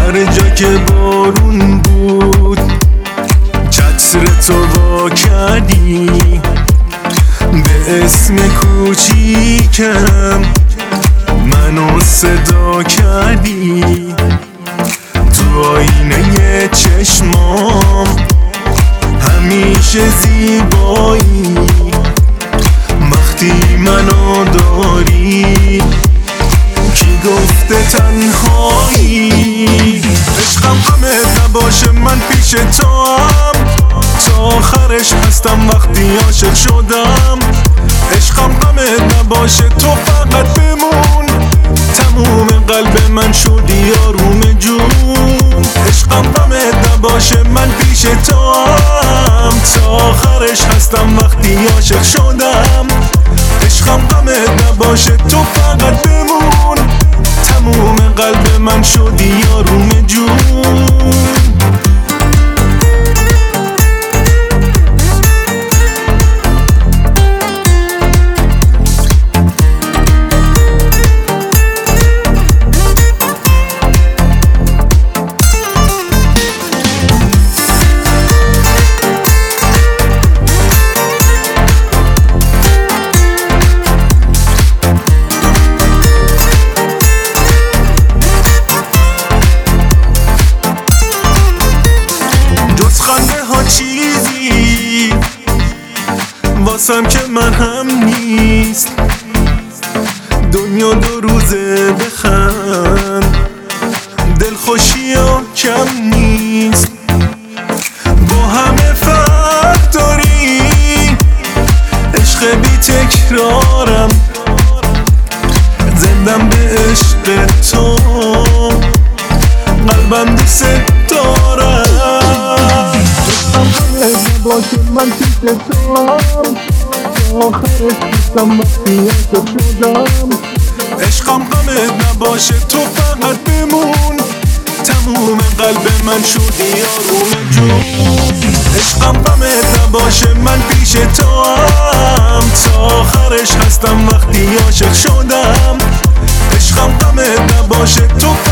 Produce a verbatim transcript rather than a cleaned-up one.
هر جا که بارون بود چتر تو وا کردی، به اسم کوچیکم منو صدا کردی. تو آینه چشمام همیشه زیبایی، وقتی منو داری کی گفته تنهایی؟ عشقم غمت نباشه من پیش تو هم، تا آخرش هستم وقتی عاشق شدم. عشقم غمت نباشه تو فقط بمون، تموم قلب من شدی آروم جون. عشقم غمت نباشه من پیش تو هم، تا آخرش هستم وقتی عاشق شدم. عشقم غمت نباشه تو فقط بمون، تموم قلب من شدی آروم جون. خنده ها چیزی واسم که من هم نیست، دنیا دو روزه بخند دلخوشی ها کم نیست. با همه فرق داری عشق بی تکرارم، زندم به عشق تو قلبم دوست دارم. باشه من پیش تو هم، آخرش هستم وقتی عاشق شدم. عشقم غمت نباشه تو فقط بمون، تموم قلب من شدی آروم جون. عشقم غمت نباشه من پیش تو هم، تا آخرش هستم وقتی عاشق شدم. عشقم غمت نباشه تو